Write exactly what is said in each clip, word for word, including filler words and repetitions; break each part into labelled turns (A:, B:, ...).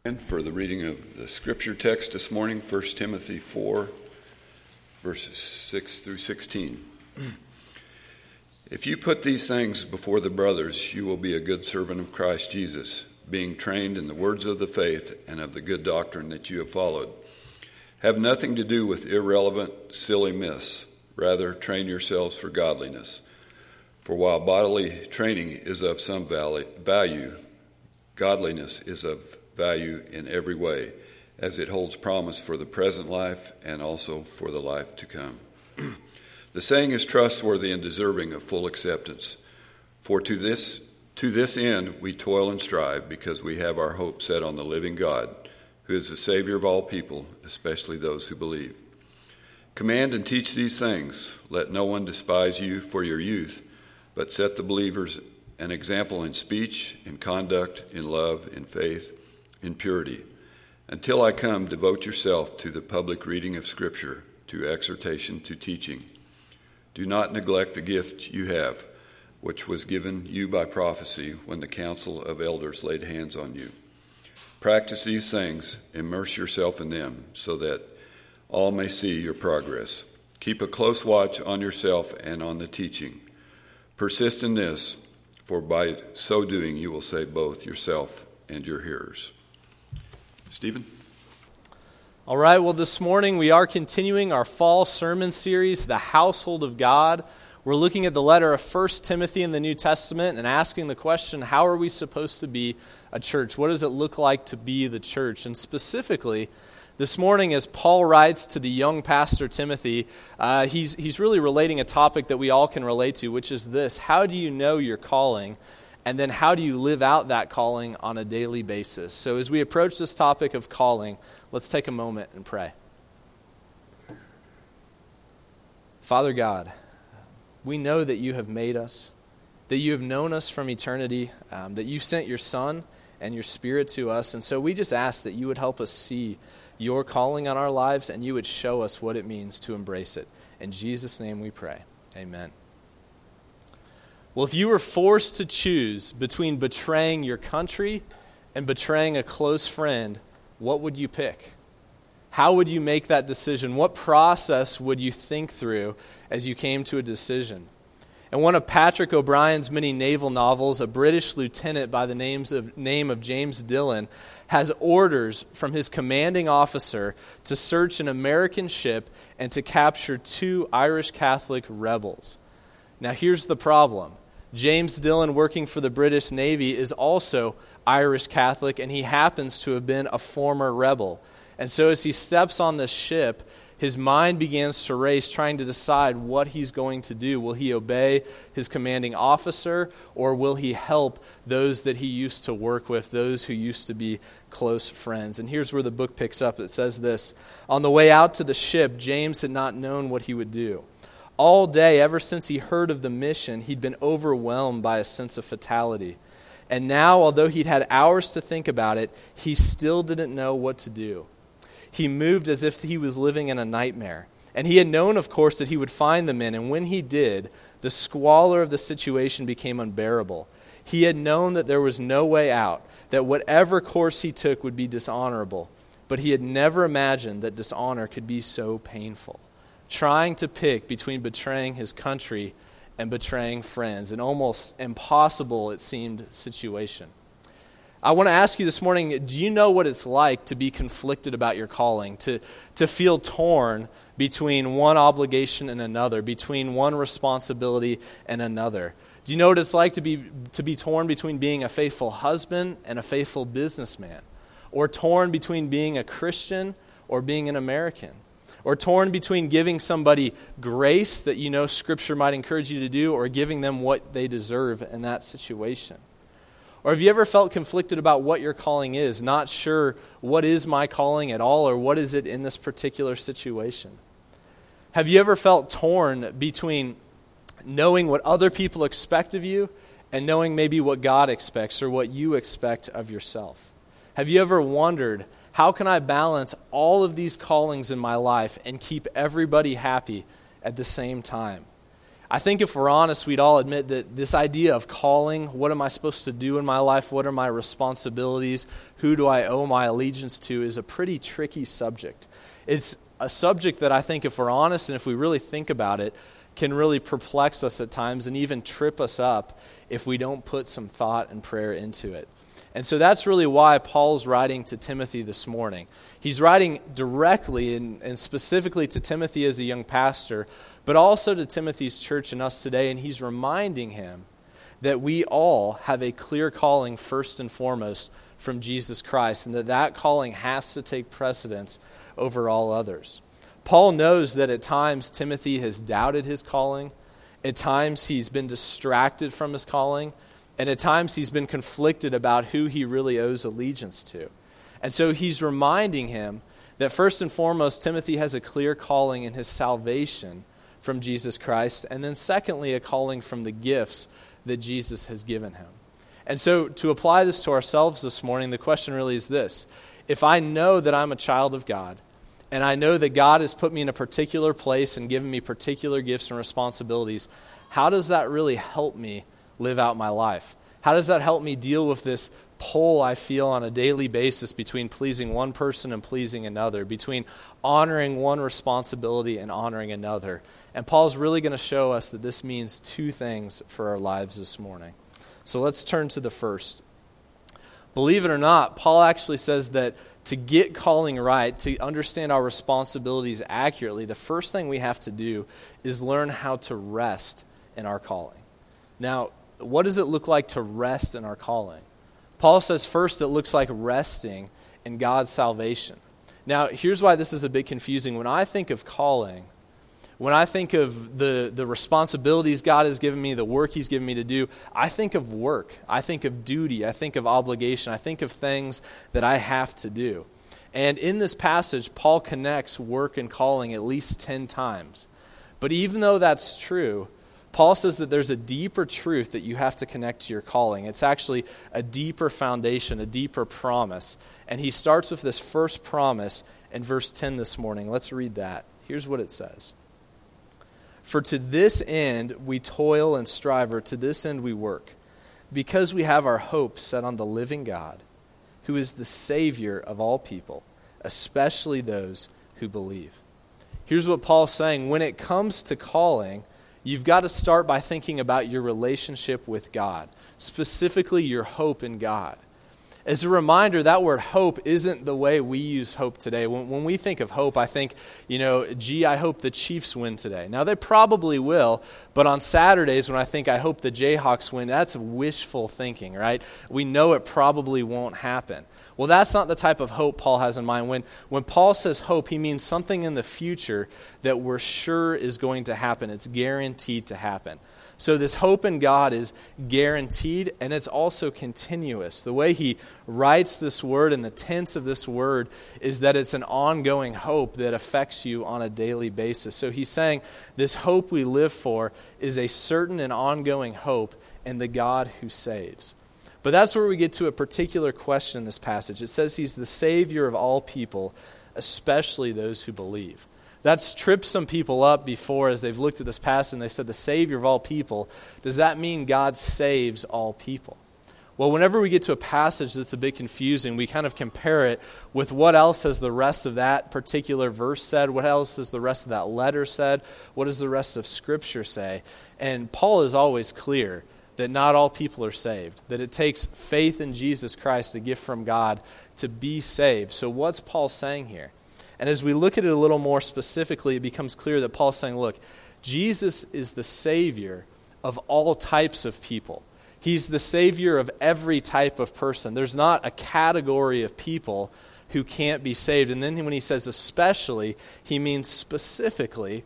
A: And for the reading of the scripture text this morning, First Timothy four, verses six through sixteen. If you put these things before the brothers, you will be a good servant of Christ Jesus, being trained in the words of the faith and of the good doctrine that you have followed. Have nothing to do with irrelevant, silly myths. Rather, train yourselves for godliness. For while bodily training is of some value, godliness is of value in every way, as it holds promise for the present life and also for the life to come. The saying is trustworthy and deserving of full acceptance. For to this to this end we toil and strive, because we have our hope set on the living God, who is the Savior of all people, especially those who believe. Command and teach these things. Let no one despise you for your youth, but set the believers an example in speech, in conduct, in love, in faith, in purity. Until I come, devote yourself to the public reading of Scripture, to exhortation, to teaching. Do not neglect the gift you have, which was given you by prophecy when the council of elders laid hands on you. Practice these things, immerse yourself in them, so that all may see your progress. Keep a close watch on yourself and on the teaching. Persist in this, for by so doing you will save both yourself and your hearers. Stephen?
B: All right, well, this morning we are continuing our fall sermon series, The Household of God. We're looking at the letter of First Timothy in the New Testament and asking the question, how are we supposed to be a church? What does it look like to be the church? And specifically, this morning, as Paul writes to the young pastor Timothy, uh, he's, he's really relating a topic that we all can relate to, which is this: how do you know your calling? And then how do you live out that calling on a daily basis? So as we approach this topic of calling, let's take a moment and pray. Father God, we know that you have made us, that you have known us from eternity, um, that you sent your Son and your Spirit to us. And so we just ask that you would help us see your calling on our lives and you would show us what it means to embrace it. In Jesus' name we pray. Amen. Well, if you were forced to choose between betraying your country and betraying a close friend, what would you pick? How would you make that decision? What process would you think through as you came to a decision? In one of Patrick O'Brien's many naval novels, a British lieutenant by the names of, name of James Dillon has orders from his commanding officer to search an American ship and to capture two Irish Catholic rebels. Now, here's the problem. James Dillon, working for the British Navy, is also Irish Catholic, and he happens to have been a former rebel. And so as he steps on this ship, his mind begins to race, trying to decide what he's going to do. Will he obey his commanding officer, or will he help those that he used to work with, those who used to be close friends? And here's where the book picks up. It says this: on the way out to the ship, James had not known what he would do. All day, ever since he heard of the mission, he'd been overwhelmed by a sense of fatality. And now, although he'd had hours to think about it, he still didn't know what to do. He moved as if he was living in a nightmare. And he had known, of course, that he would find the men, and when he did, the squalor of the situation became unbearable. He had known that there was no way out, that whatever course he took would be dishonorable, but he had never imagined that dishonor could be so painful. Trying to pick between betraying his country and betraying friends, an almost impossible, it seemed, situation. I want to ask you this morning, do you know what it's like to be conflicted about your calling, to, to feel torn between one obligation and another, between one responsibility and another? Do you know what it's like to be to be torn between being a faithful husband and a faithful businessman, or torn between being a Christian or being an American? Or torn between giving somebody grace that you know Scripture might encourage you to do, or giving them what they deserve in that situation? Or have you ever felt conflicted about what your calling is, not sure what is my calling at all, or what is it in this particular situation? Have you ever felt torn between knowing what other people expect of you and knowing maybe what God expects or what you expect of yourself? Have you ever wondered, how can I balance all of these callings in my life and keep everybody happy at the same time? I think if we're honest, we'd all admit that this idea of calling, what am I supposed to do in my life, what are my responsibilities, who do I owe my allegiance to, is a pretty tricky subject. It's a subject that I think if we're honest and if we really think about it, can really perplex us at times and even trip us up if we don't put some thought and prayer into it. And so that's really why Paul's writing to Timothy this morning. He's writing directly and, and specifically to Timothy as a young pastor, but also to Timothy's church and us today, and he's reminding him that we all have a clear calling first and foremost from Jesus Christ, and that that calling has to take precedence over all others. Paul knows that at times Timothy has doubted his calling, at times he's been distracted from his calling, and at times he's been conflicted about who he really owes allegiance to. And so he's reminding him that first and foremost, Timothy has a clear calling in his salvation from Jesus Christ, and then secondly, a calling from the gifts that Jesus has given him. And so to apply this to ourselves this morning, the question really is this: if I know that I'm a child of God, and I know that God has put me in a particular place and given me particular gifts and responsibilities, how does that really help me live out my life? How does that help me deal with this pull I feel on a daily basis between pleasing one person and pleasing another, between honoring one responsibility and honoring another? And Paul's really going to show us that this means two things for our lives this morning. So let's turn to the first. Believe it or not, Paul actually says that to get calling right, to understand our responsibilities accurately, the first thing we have to do is learn how to rest in our calling. Now, what does it look like to rest in our calling? Paul says first it looks like resting in God's salvation. Now, here's why this is a bit confusing. When I think of calling, when I think of the, the responsibilities God has given me, the work he's given me to do, I think of work. I think of duty. I think of obligation. I think of things that I have to do. And in this passage, Paul connects work and calling at least ten times. But even though that's true, Paul says that there's a deeper truth that you have to connect to your calling. It's actually a deeper foundation, a deeper promise. And he starts with this first promise in verse ten this morning. Let's read that. Here's what it says. For to this end we toil and strive, or to this end we work, because we have our hope set on the living God, who is the Savior of all people, especially those who believe. Here's what Paul's saying. When it comes to calling, you've got to start by thinking about your relationship with God, specifically your hope in God. As a reminder, that word hope isn't the way we use hope today. When, when we think of hope, I think, you know, gee, I hope the Chiefs win today. Now, they probably will, but on Saturdays when I think I hope the Jayhawks win, that's wishful thinking, right? We know it probably won't happen. Well, that's not the type of hope Paul has in mind. When, when Paul says hope, he means something in the future that we're sure is going to happen. It's guaranteed to happen. So this hope in God is guaranteed, and it's also continuous. The way he writes this word and the tense of this word is that it's an ongoing hope that affects you on a daily basis. So he's saying this hope we live for is a certain and ongoing hope in the God who saves. But that's where we get to a particular question in this passage. It says he's the Savior of all people, especially those who believe. That's tripped some people up before as they've looked at this passage and they said the Savior of all people. Does that mean God saves all people? Well, whenever we get to a passage that's a bit confusing, we kind of compare it with what else has the rest of that particular verse said, what else has the rest of that letter said, what does the rest of Scripture say? And Paul is always clear that not all people are saved, that it takes faith in Jesus Christ, a gift from God, to be saved. So what's Paul saying here? And as we look at it a little more specifically, it becomes clear that Paul's saying, look, Jesus is the Savior of all types of people. He's the Savior of every type of person. There's not a category of people who can't be saved. And then when he says especially, he means specifically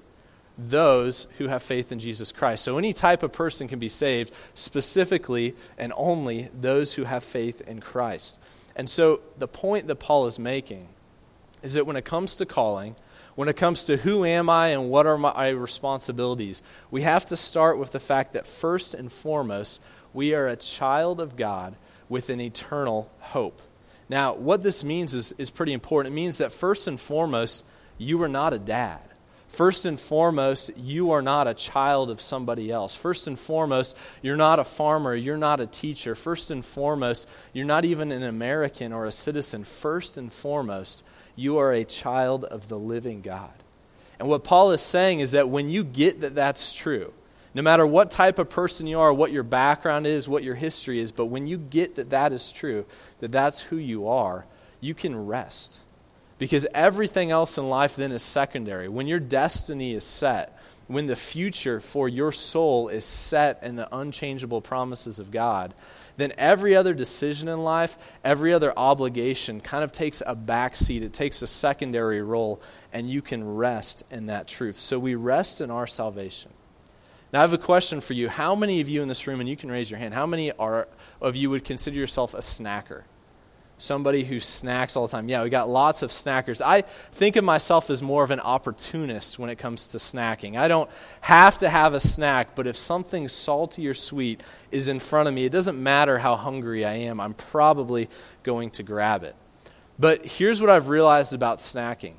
B: those who have faith in Jesus Christ. So any type of person can be saved, specifically and only those who have faith in Christ. And so the point that Paul is making is that when it comes to calling, when it comes to who am I and what are my responsibilities, we have to start with the fact that first and foremost, we are a child of God with an eternal hope. Now, what this means is, is pretty important. It means that first and foremost, you are not a dad. First and foremost, you are not a child of somebody else. First and foremost, you're not a farmer, you're not a teacher. First and foremost, you're not even an American or a citizen. First and foremost, you are a child of the living God. And what Paul is saying is that when you get that that's true, no matter what type of person you are, what your background is, what your history is, but when you get that that is true, that that's who you are, you can rest. Because everything else in life then is secondary. When your destiny is set, when the future for your soul is set in the unchangeable promises of God, then every other decision in life, every other obligation kind of takes a backseat. It takes a secondary role, and you can rest in that truth. So we rest in our salvation. Now I have a question for you. How many of you in this room, and you can raise your hand, how many are of you would consider yourself a snacker? Somebody who snacks all the time. Yeah, we got lots of snackers. I think of myself as more of an opportunist when it comes to snacking. I don't have to have a snack, but if something salty or sweet is in front of me, it doesn't matter how hungry I am, I'm probably going to grab it. But here's what I've realized about snacking.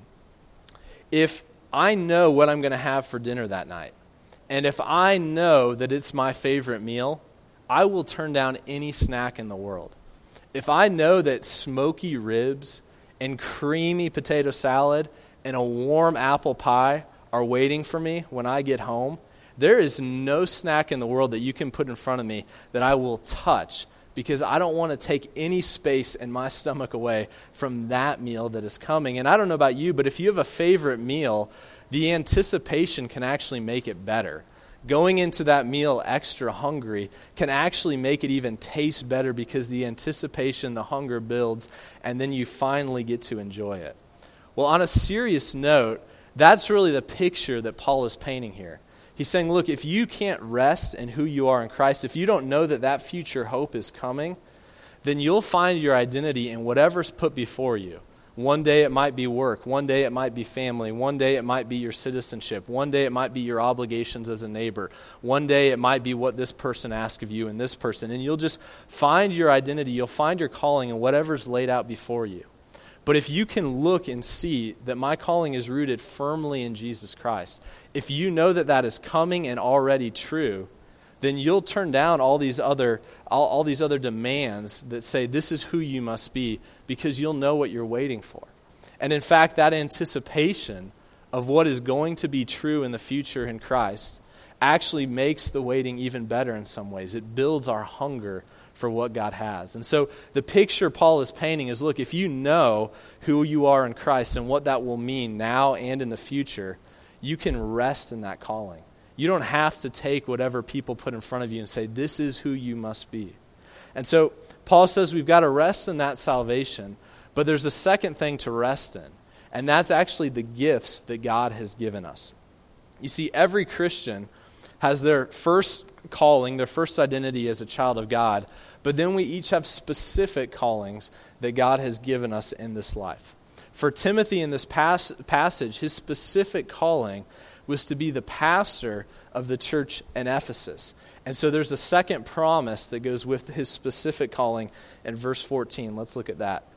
B: If I know what I'm going to have for dinner that night, and if I know that it's my favorite meal, I will turn down any snack in the world. If I know that smoky ribs and creamy potato salad and a warm apple pie are waiting for me when I get home, there is no snack in the world that you can put in front of me that I will touch, because I don't want to take any space in my stomach away from that meal that is coming. And I don't know about you, but if you have a favorite meal, the anticipation can actually make it better. Going into that meal extra hungry can actually make it even taste better, because the anticipation, the hunger builds, and then you finally get to enjoy it. Well, on a serious note, that's really the picture that Paul is painting here. He's saying, look, if you can't rest in who you are in Christ, if you don't know that that future hope is coming, then you'll find your identity in whatever's put before you. One day it might be work. One day it might be family. One day it might be your citizenship. One day it might be your obligations as a neighbor. One day it might be what this person asks of you and this person. And you'll just find your identity. You'll find your calling in whatever's laid out before you. But if you can look and see that my calling is rooted firmly in Jesus Christ, if you know that that is coming and already true, then you'll turn down all these other all, all these other demands that say this is who you must be, because you'll know what you're waiting for. And in fact, that anticipation of what is going to be true in the future in Christ actually makes the waiting even better in some ways. It builds our hunger for what God has. And so the picture Paul is painting is, look, if you know who you are in Christ and what that will mean now and in the future, you can rest in that calling. You don't have to take whatever people put in front of you and say, this is who you must be. And so Paul says we've got to rest in that salvation, but there's a second thing to rest in, and that's actually the gifts that God has given us. You see, every Christian has their first calling, their first identity as a child of God, but then we each have specific callings that God has given us in this life. For Timothy in this pas- passage, his specific calling was to be the pastor of the church in Ephesus. And so there's a second promise that goes with his specific calling in verse fourteen. Let's look at that.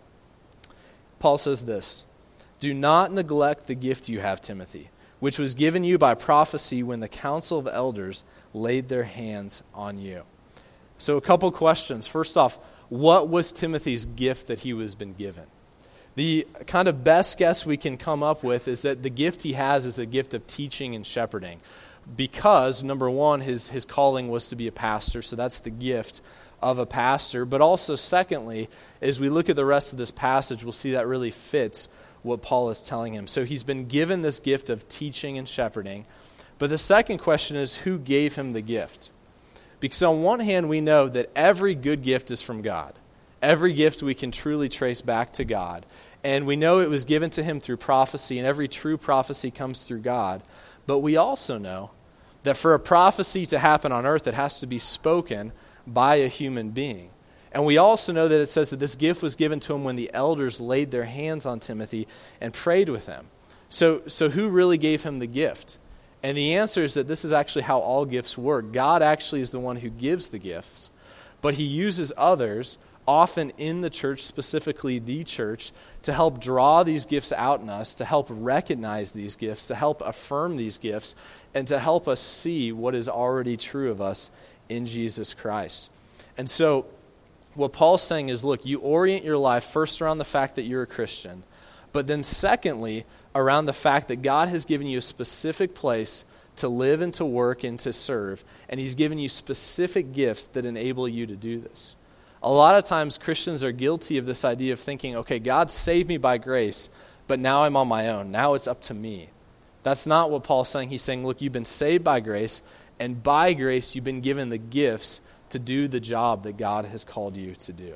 B: Paul says this, "Do not neglect the gift you have, Timothy, which was given you by prophecy when the council of elders laid their hands on you." So a couple questions. First off, what was Timothy's gift that he was been given? The kind of best guess we can come up with is that the gift he has is a gift of teaching and shepherding. Because, number one, his, his calling was to be a pastor, so that's the gift of a pastor. But also, secondly, as we look at the rest of this passage, we'll see that really fits what Paul is telling him. So he's been given this gift of teaching and shepherding. But the second question is, who gave him the gift? Because on one hand, we know that every good gift is from God. Every gift we can truly trace back to God. And we know it was given to him through prophecy, and every true prophecy comes through God. But we also know that for a prophecy to happen on earth, it has to be spoken by a human being. And we also know that it says that this gift was given to him when the elders laid their hands on Timothy and prayed with him. So, so who really gave him the gift? And the answer is that this is actually how all gifts work. God actually is the one who gives the gifts, but he uses others often in the church, specifically the church, to help draw these gifts out in us, to help recognize these gifts, to help affirm these gifts, and to help us see what is already true of us in Jesus Christ. And so what Paul's saying is, look, you orient your life first around the fact that you're a Christian, but then secondly, around the fact that God has given you a specific place to live and to work and to serve, and he's given you specific gifts that enable you to do this. A lot of times Christians are guilty of this idea of thinking, okay, God saved me by grace, but now I'm on my own. Now it's up to me. That's not what Paul's saying. He's saying, look, you've been saved by grace, and by grace you've been given the gifts to do the job that God has called you to do.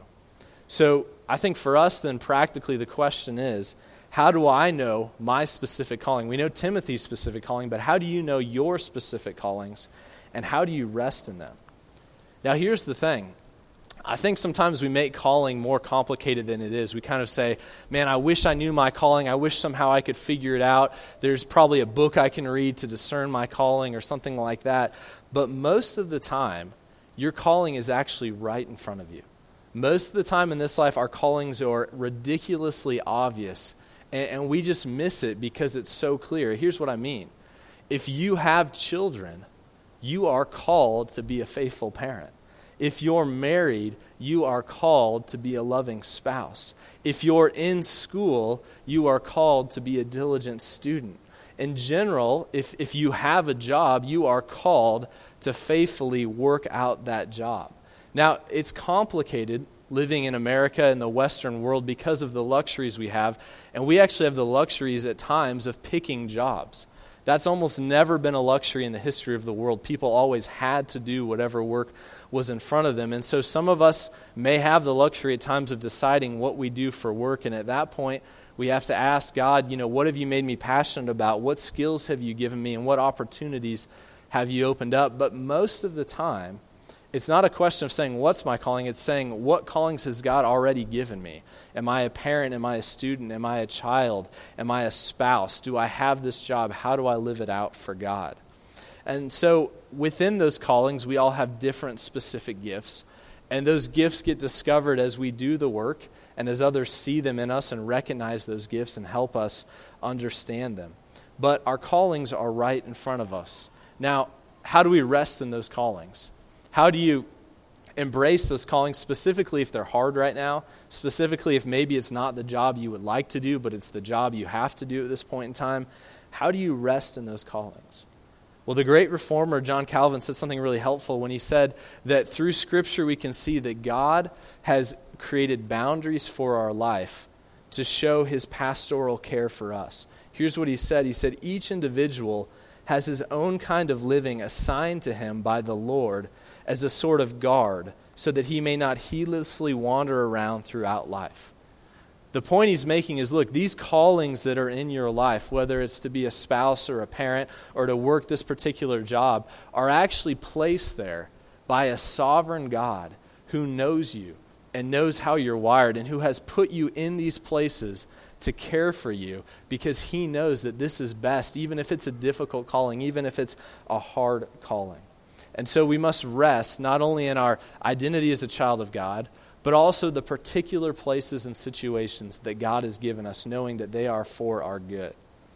B: So I think for us then practically the question is, how do I know my specific calling? We know Timothy's specific calling, but how do you know your specific callings, and how do you rest in them? Now here's the thing. I think sometimes we make calling more complicated than it is. We kind of say, man, I wish I knew my calling. I wish somehow I could figure it out. There's probably a book I can read to discern my calling or something like that. But most of the time, your calling is actually right in front of you. Most of the time in this life, our callings are ridiculously obvious, and, and we just miss it because it's so clear. Here's what I mean. If you have children, you are called to be a faithful parent. If you're married, you are called to be a loving spouse. If you're in school, you are called to be a diligent student. In general, if, if you have a job, you are called to faithfully work out that job. Now, it's complicated living in America and the Western world because of the luxuries we have, and we actually have the luxuries at times of picking jobs. That's almost never been a luxury in the history of the world. People always had to do whatever work was in front of them. And so some of us may have the luxury at times of deciding what we do for work. And at that point, we have to ask God, you know, what have you made me passionate about? What skills have you given me? And what opportunities have you opened up? But most of the time, it's not a question of saying, what's my calling? It's saying, what callings has God already given me? Am I a parent? Am I a student? Am I a child? Am I a spouse? Do I have this job? How do I live it out for God? And so within those callings, we all have different specific gifts. And those gifts get discovered as we do the work and as others see them in us and recognize those gifts and help us understand them. But our callings are right in front of us. Now, how do we rest in those callings? How do you embrace those callings, specifically if they're hard right now, specifically if maybe it's not the job you would like to do, but it's the job you have to do at this point in time? How do you rest in those callings? Well, the great reformer John Calvin said something really helpful when he said that through Scripture we can see that God has created boundaries for our life to show his pastoral care for us. Here's what he said. He said, each individual has his own kind of living assigned to him by the Lord as a sort of guard, so that he may not heedlessly wander around throughout life. The point he's making is, look, these callings that are in your life, whether it's to be a spouse or a parent or to work this particular job, are actually placed there by a sovereign God who knows you and knows how you're wired and who has put you in these places to care for you because he knows that this is best, even if it's a difficult calling, even if it's a hard calling. And so we must rest not only in our identity as a child of God, but also the particular places and situations that God has given us, knowing that they are for our good.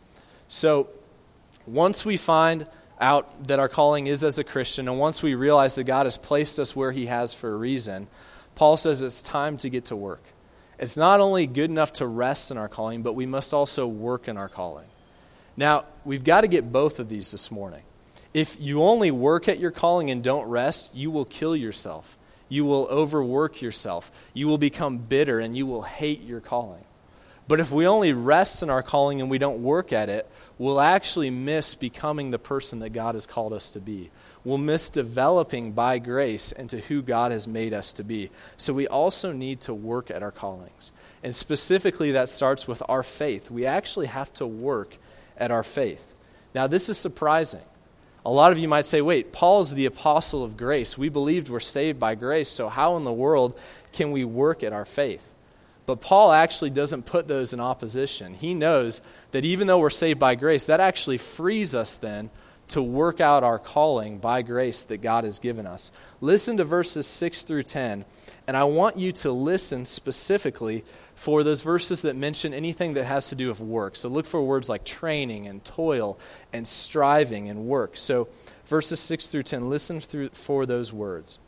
B: So once we find out that our calling is as a Christian, and once we realize that God has placed us where he has for a reason, Paul says it's time to get to work. It's not only good enough to rest in our calling, but we must also work in our calling. Now, we've got to get both of these this morning. If you only work at your calling and don't rest, you will kill yourself. You will overwork yourself. You will become bitter and you will hate your calling. But if we only rest in our calling and we don't work at it, we'll actually miss becoming the person that God has called us to be. We'll miss developing by grace into who God has made us to be. So we also need to work at our callings. And specifically that starts with our faith. We actually have to work at our faith. Now this is surprising. A lot of you might say, wait, Paul's the apostle of grace. We believed we're saved by grace, so how in the world can we work at our faith? But Paul actually doesn't put those in opposition. He knows that even though we're saved by grace, that actually frees us then to work out our calling by grace that God has given us. Listen to verses six through ten, and I want you to listen specifically for those verses that mention anything that has to do with work. So look for words like training and toil and striving and work. So verses six through ten, listen through for those words.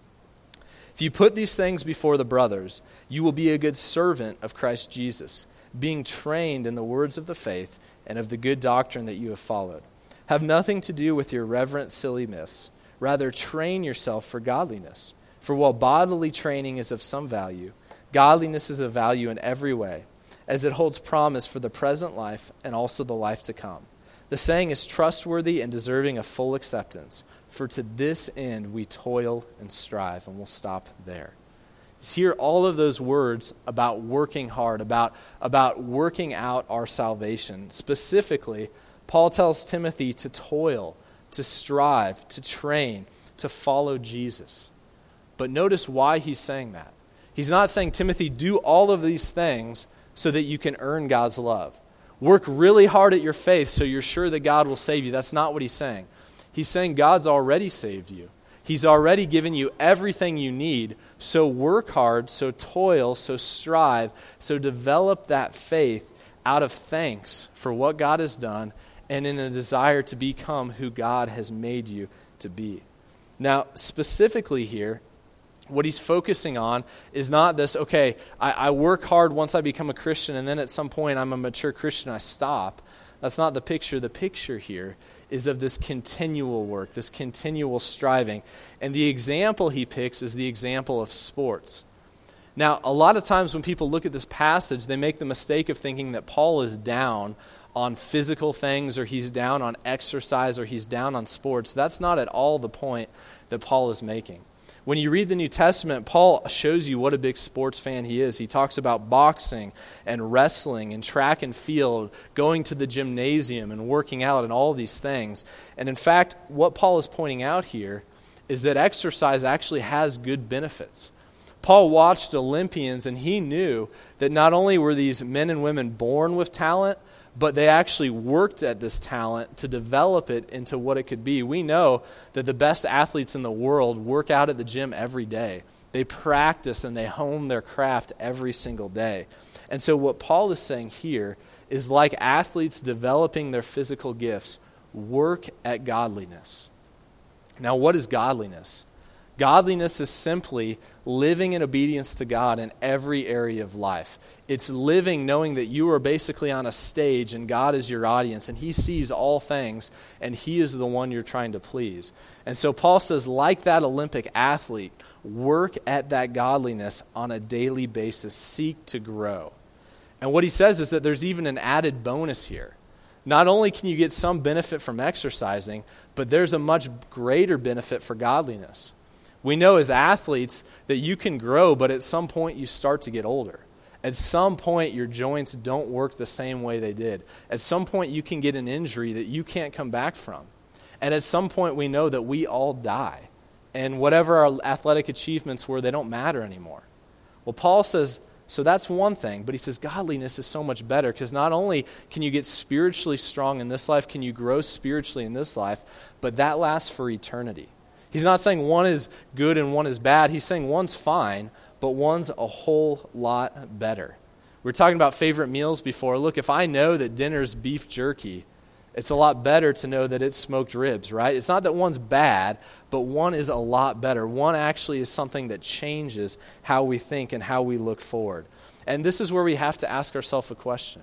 B: If you put these things before the brothers, you will be a good servant of Christ Jesus, being trained in the words of the faith and of the good doctrine that you have followed. Have nothing to do with your reverent, silly myths. Rather, train yourself for godliness. For while bodily training is of some value, godliness is of value in every way, as it holds promise for the present life and also the life to come. The saying is trustworthy and deserving of full acceptance. For to this end we toil and strive. And we'll stop there. Hear all of those words about working hard, about, about working out our salvation. Specifically, Paul tells Timothy to toil, to strive, to train, to follow Jesus. But notice why he's saying that. He's not saying, Timothy, do all of these things so that you can earn God's love. Work really hard at your faith so you're sure that God will save you. That's not what he's saying. He's saying God's already saved you. He's already given you everything you need. So work hard, so toil, so strive, so develop that faith out of thanks for what God has done and in a desire to become who God has made you to be. Now, specifically here, what he's focusing on is not this, okay, I, I work hard once I become a Christian and then at some point I'm a mature Christian, I stop. That's not the picture. The picture here is of this continual work, this continual striving. And the example he picks is the example of sports. Now, a lot of times when people look at this passage, they make the mistake of thinking that Paul is down on physical things, or he's down on exercise, or he's down on sports. That's not at all the point that Paul is making. When you read the New Testament, Paul shows you what a big sports fan he is. He talks about boxing and wrestling and track and field, going to the gymnasium and working out and all these things. And in fact, what Paul is pointing out here is that exercise actually has good benefits. Paul watched Olympians and he knew that not only were these men and women born with talent, but they actually worked at this talent to develop it into what it could be. We know that the best athletes in the world work out at the gym every day. They practice and they hone their craft every single day. And so what Paul is saying here is, like athletes developing their physical gifts, work at godliness. Now, what is godliness? Godliness is simply living in obedience to God in every area of life. It's living knowing that you are basically on a stage and God is your audience and he sees all things and he is the one you're trying to please. And so Paul says, like that Olympic athlete, work at that godliness on a daily basis. Seek to grow. And what he says is that there's even an added bonus here. Not only can you get some benefit from exercising, but there's a much greater benefit for godliness. We know as athletes that you can grow, but at some point you start to get older. At some point your joints don't work the same way they did. At some point you can get an injury that you can't come back from. And at some point we know that we all die. And whatever our athletic achievements were, they don't matter anymore. Well, Paul says, so that's one thing, but he says godliness is so much better because not only can you get spiritually strong in this life, can you grow spiritually in this life, but that lasts for eternity. He's not saying one is good and one is bad. He's saying one's fine, but one's a whole lot better. We were talking about favorite meals before. Look, if I know that dinner's beef jerky, it's a lot better to know that it's smoked ribs, right? It's not that one's bad, but one is a lot better. One actually is something that changes how we think and how we look forward. And this is where we have to ask ourselves a question.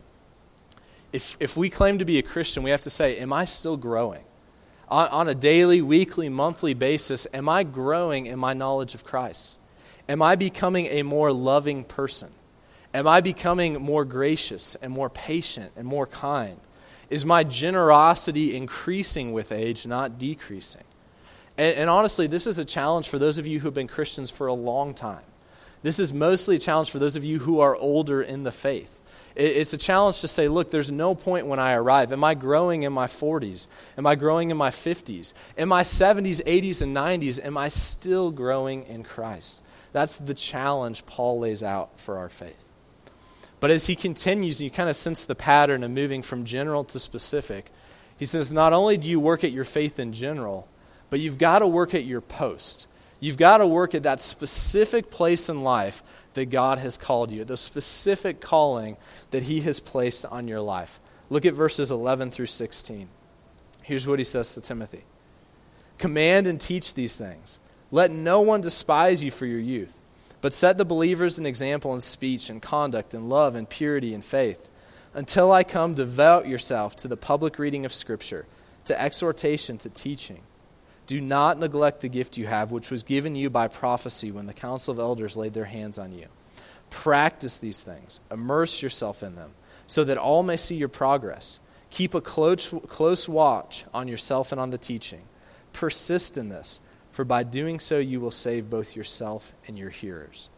B: If if we claim to be a Christian, we have to say, am I still growing? On, on a daily, weekly, monthly basis, am I growing in my knowledge of Christ? Am I becoming a more loving person? Am I becoming more gracious and more patient and more kind? Is my generosity increasing with age, not decreasing? And, and honestly, this is a challenge for those of you who have been Christians for a long time. This is mostly a challenge for those of you who are older in the faith. It's a challenge to say, look, there's no point when I arrive. Am I growing in my forties? Am I growing in my fifties? In my seventies, eighties, and nineties, am I still growing in Christ? That's the challenge Paul lays out for our faith. But as he continues, you kind of sense the pattern of moving from general to specific. He says, not only do you work at your faith in general, but you've got to work at your post. You've got to work at that specific place in life that God has called you, the specific calling that he has placed on your life. Look at verses eleven through sixteen. Here's what he says to Timothy. Command and teach these things. Let no one despise you for your youth, but set the believers an example in speech and conduct and love and purity and faith. Until I come, devote yourself to the public reading of Scripture, to exhortation, to teaching. Do not neglect the gift you have, which was given you by prophecy when the council of elders laid their hands on you. Practice these things. Immerse yourself in them, so that all may see your progress. Keep a close, close watch on yourself and on the teaching. Persist in this, for by doing so you will save both yourself and your hearers.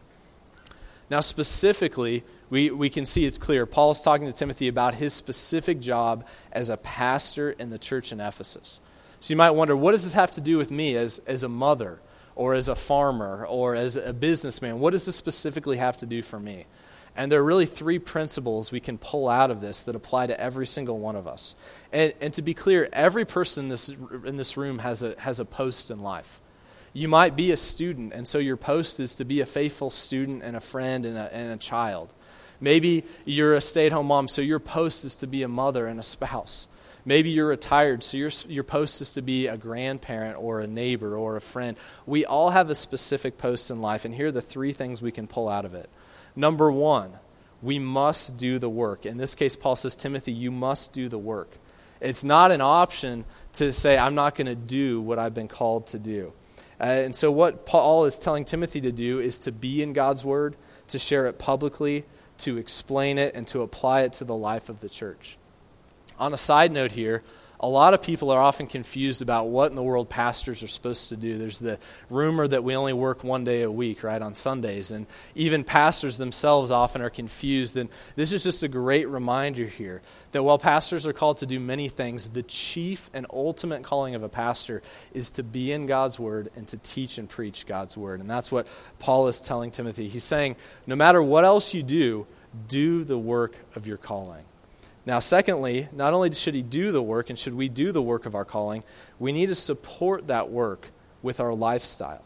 B: Now specifically, we, we can see it's clear. Paul's talking to Timothy about his specific job as a pastor in the church in Ephesus. So you might wonder, what does this have to do with me as, as a mother or as a farmer or as a businessman? What does this specifically have to do for me? And there are really three principles we can pull out of this that apply to every single one of us. And, and to be clear, every person in this, in this room has a, has a post in life. You might be a student, and so your post is to be a faithful student and a friend and a, and a child. Maybe you're a stay-at-home mom, so your post is to be a mother and a spouse. Maybe you're retired, so your your post is to be a grandparent or a neighbor or a friend. We all have a specific post in life, and here are the three things we can pull out of it. Number one, we must do the work. In this case, Paul says, Timothy, you must do the work. It's not an option to say, I'm not going to do what I've been called to do. Uh, and so what Paul is telling Timothy to do is to be in God's word, to share it publicly, to explain it, and to apply it to the life of the church. On a side note here, a lot of people are often confused about what in the world pastors are supposed to do. There's the rumor that we only work one day a week, right, on Sundays. And even pastors themselves often are confused. And this is just a great reminder here that while pastors are called to do many things, the chief and ultimate calling of a pastor is to be in God's word and to teach and preach God's word. And that's what Paul is telling Timothy. He's saying, no matter what else you do, do the work of your calling. Now, secondly, not only should he do the work and should we do the work of our calling, we need to support that work with our lifestyle.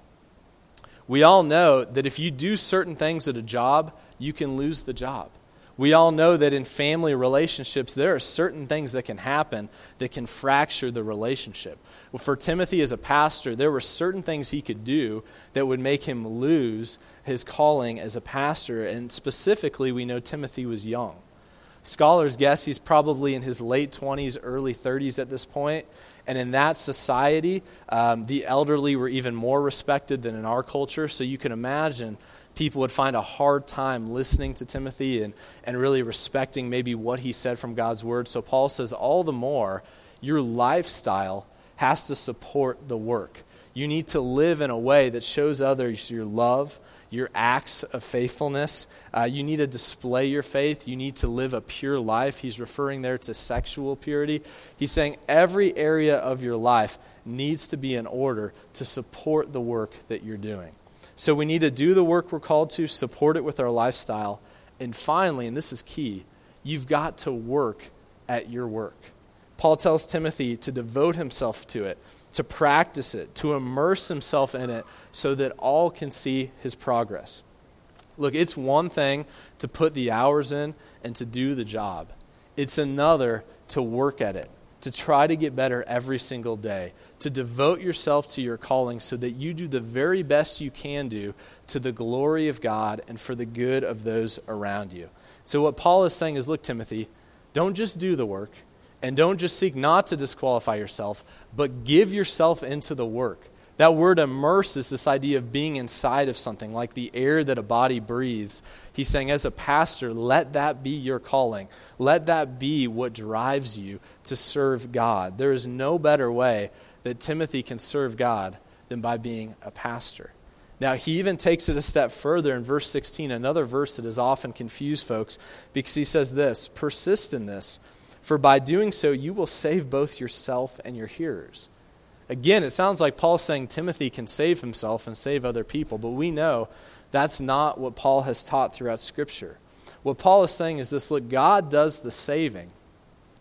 B: We all know that if you do certain things at a job, you can lose the job. We all know that in family relationships, there are certain things that can happen that can fracture the relationship. Well, for Timothy as a pastor, there were certain things he could do that would make him lose his calling as a pastor, and specifically, we know Timothy was young. Scholars guess he's probably in his late twenties, early thirties at this point. And in that society, um, the elderly were even more respected than in our culture. So you can imagine people would find a hard time listening to Timothy and, and really respecting maybe what he said from God's word. So Paul says, all the more, your lifestyle has to support the work. You need to live in a way that shows others your love, your acts of faithfulness. Uh, you need to display your faith. You need to live a pure life. He's referring there to sexual purity. He's saying every area of your life needs to be in order to support the work that you're doing. So we need to do the work we're called to, support it with our lifestyle. And finally, and this is key, you've got to work at your work. Paul tells Timothy to devote himself to it, to practice it, to immerse himself in it so that all can see his progress. Look, it's one thing to put the hours in and to do the job. It's another to work at it, to try to get better every single day, to devote yourself to your calling so that you do the very best you can do to the glory of God and for the good of those around you. So what Paul is saying is, look, Timothy, don't just do the work, and don't just seek not to disqualify yourself, but give yourself into the work. That word immerse is this idea of being inside of something, like the air that a body breathes. He's saying, as a pastor, let that be your calling. Let that be what drives you to serve God. There is no better way that Timothy can serve God than by being a pastor. Now, he even takes it a step further in verse sixteen, another verse that has often confused folks, because he says this, persist in this, for by doing so, you will save both yourself and your hearers. Again, it sounds like Paul's saying Timothy can save himself and save other people, but we know that's not what Paul has taught throughout Scripture. What Paul is saying is this, look, God does the saving,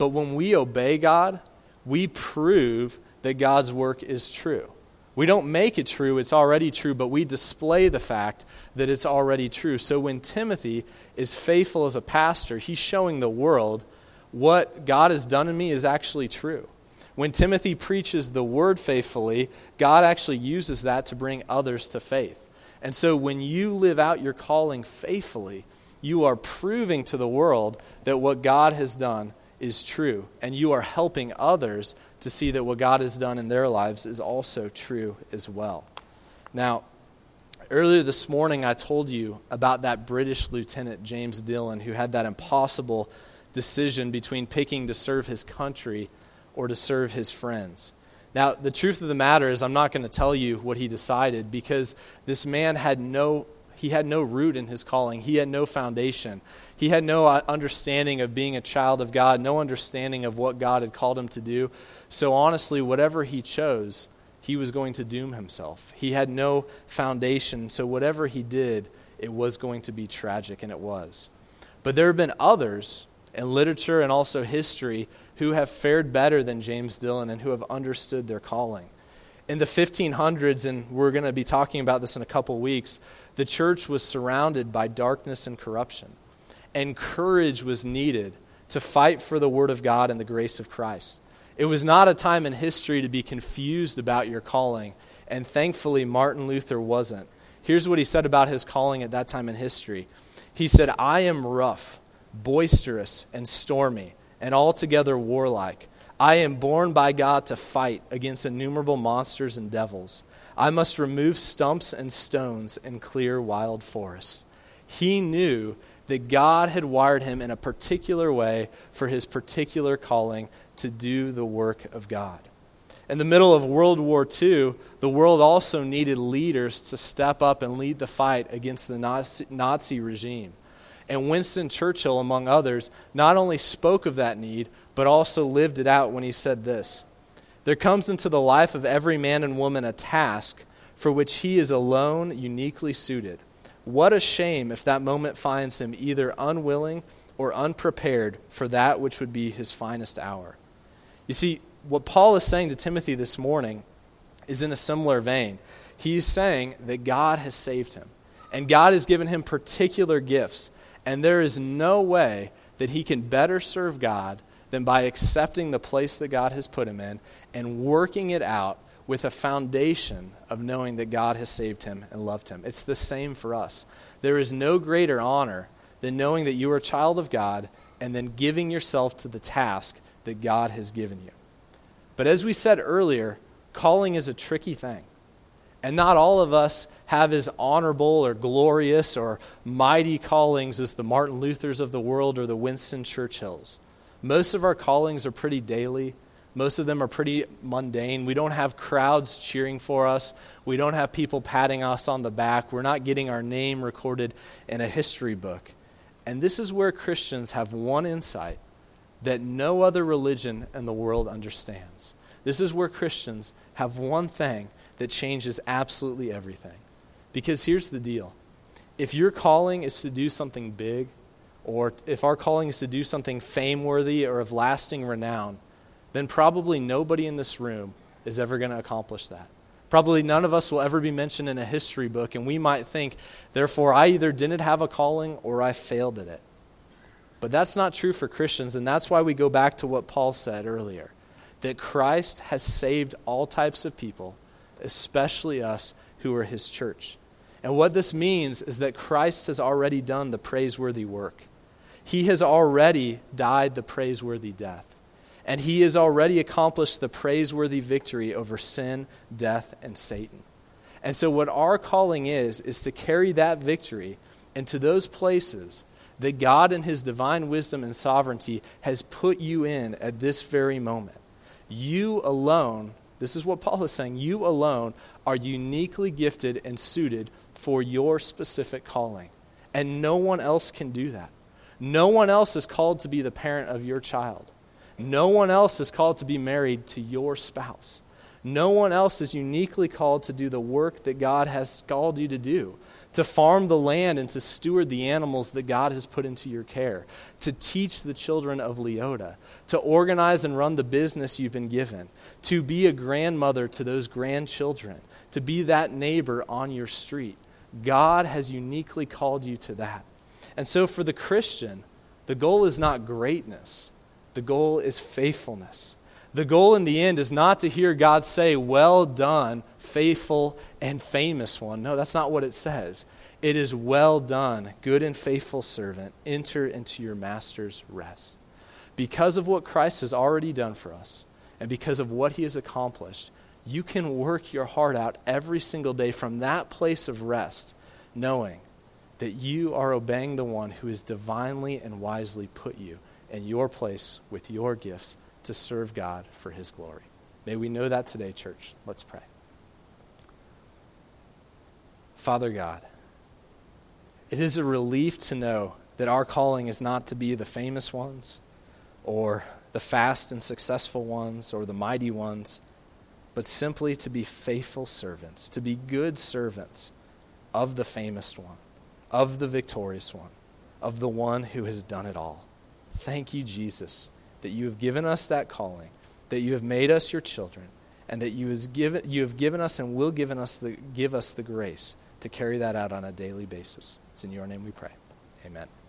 B: But when we obey God, we prove that God's work is true. We don't make it true, it's already true, but we display the fact that it's already true. So when Timothy is faithful as a pastor, he's showing the world what God has done in me is actually true. When Timothy preaches the word faithfully, God actually uses that to bring others to faith. And so when you live out your calling faithfully, you are proving to the world that what God has done is true. And you are helping others to see that what God has done in their lives is also true as well. Now, earlier this morning I told you about that British Lieutenant James Dillon who had that impossible decision between picking to serve his country or to serve his friends. Now, the truth of the matter is I'm not going to tell you what he decided because this man had no He had no root in his calling. He had no foundation. He had no understanding of being a child of God, no understanding of what God had called him to do. So honestly, whatever he chose, he was going to doom himself. He had no foundation, so whatever he did, it was going to be tragic, and it was. But there have been others in literature and also history who have fared better than James Dillon and who have understood their calling. In the fifteen hundreds, and we're going to be talking about this in a couple weeks, the church was surrounded by darkness and corruption. And courage was needed to fight for the word of God and the grace of Christ. It was not a time in history to be confused about your calling. And thankfully, Martin Luther wasn't. Here's what he said about his calling at that time in history. He said, "I am rough, boisterous, and stormy, and altogether warlike. I am born by God to fight against innumerable monsters and devils. I must remove stumps and stones and clear wild forests." He knew that God had wired him in a particular way for his particular calling to do the work of God. In the middle of World War Two, the world also needed leaders to step up and lead the fight against the Nazi, Nazi regime. And Winston Churchill, among others, not only spoke of that need, but also lived it out when he said this: "There comes into the life of every man and woman a task for which he is alone uniquely suited. What a shame if that moment finds him either unwilling or unprepared for that which would be his finest hour." You see, what Paul is saying to Timothy this morning is in a similar vein. He's saying that God has saved him, and God has given him particular gifts, and there is no way that he can better serve God than by accepting the place that God has put him in and working it out with a foundation of knowing that God has saved him and loved him. It's the same for us. There is no greater honor than knowing that you are a child of God and then giving yourself to the task that God has given you. But as we said earlier, calling is a tricky thing. And not all of us have as honorable or glorious or mighty callings as the Martin Luthers of the world or the Winston Churchills. Most of our callings are pretty daily. Most of them are pretty mundane. We don't have crowds cheering for us. We don't have people patting us on the back. We're not getting our name recorded in a history book. And this is where Christians have one insight that no other religion in the world understands. This is where Christians have one thing that changes absolutely everything. Because here's the deal. If your calling is to do something big, or if our calling is to do something fame-worthy or of lasting renown, then probably nobody in this room is ever going to accomplish that. Probably none of us will ever be mentioned in a history book, and we might think, therefore, I either didn't have a calling or I failed at it. But that's not true for Christians, and that's why we go back to what Paul said earlier, that Christ has saved all types of people, especially us who are his church. And what this means is that Christ has already done the praiseworthy work. He has already died the praiseworthy death. And he has already accomplished the praiseworthy victory over sin, death, and Satan. And so what our calling is, is to carry that victory into those places that God in his divine wisdom and sovereignty has put you in at this very moment. You alone, this is what Paul is saying, you alone are uniquely gifted and suited for your specific calling. And no one else can do that. No one else is called to be the parent of your child. No one else is called to be married to your spouse. No one else is uniquely called to do the work that God has called you to do, to farm the land and to steward the animals that God has put into your care, to teach the children of Leota, to organize and run the business you've been given, to be a grandmother to those grandchildren, to be that neighbor on your street. God has uniquely called you to that. And so for the Christian, the goal is not greatness. The goal is faithfulness. The goal in the end is not to hear God say, "Well done, faithful and famous one." No, that's not what it says. It is, "Well done, good and faithful servant. Enter into your master's rest." Because of what Christ has already done for us, and because of what he has accomplished, you can work your heart out every single day from that place of rest, knowing that you are obeying the one who has divinely and wisely put you in your place with your gifts to serve God for his glory. May we know that today, church. Let's pray. Father God, it is a relief to know that our calling is not to be the famous ones or the fast and successful ones or the mighty ones, but simply to be faithful servants, to be good servants of the famous one, of the victorious one, of the one who has done it all. Thank you, Jesus, that you have given us that calling, that you have made us your children, and that you, has given, you have given us and will given us the, give us the grace to carry that out on a daily basis. It's in your name we pray. Amen.